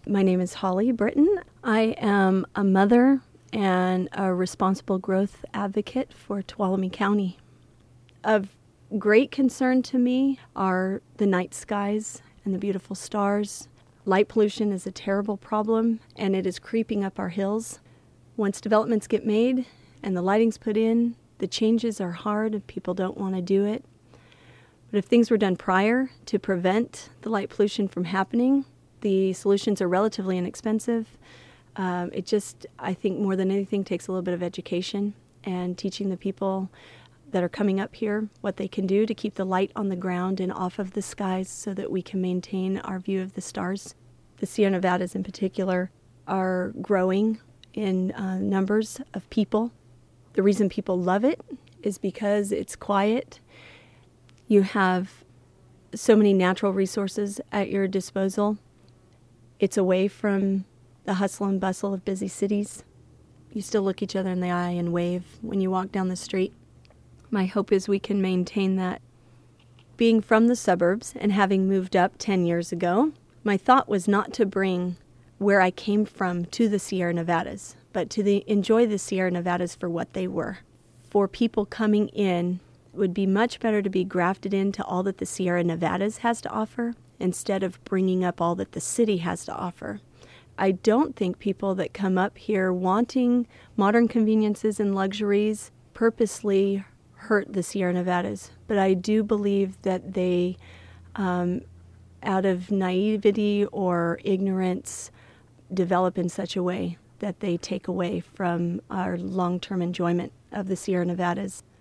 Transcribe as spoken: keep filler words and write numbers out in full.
My name is Holly Britton. I am a mother and a responsible growth advocate for Tuolumne County. Of great concern to me are the night skies and the beautiful stars. Light pollution is a terrible problem, and it is creeping up our hills. Once developments get made and the lighting's put in, the changes are hard and people don't want to do it. But if things were done prior to prevent the light pollution from happening, the solutions are relatively inexpensive. Um, it just, I think more than anything, takes a little bit of education and teaching the people that are coming up here what they can do to keep the light on the ground and off of the skies so that we can maintain our view of the stars. The Sierra Nevadas in particular are growing in uh, numbers of people. The reason people love it is because it's quiet. You have so many natural resources at your disposal. It's away from the hustle and bustle of busy cities. You still look each other in the eye and wave when you walk down the street. My hope is we can maintain that. Being from the suburbs and having moved up ten years ago, my thought was not to bring where I came from to the Sierra Nevadas, but to the, enjoy the Sierra Nevadas for what they were. For people coming in, it would be much better to be grafted into all that the Sierra Nevadas has to offer instead of bringing up all that the city has to offer. I don't think people that come up here wanting modern conveniences and luxuries purposely hurt the Sierra Nevadas, but I do believe that they, um, out of naivety or ignorance, develop in such a way that they take away from our long-term enjoyment of the Sierra Nevadas.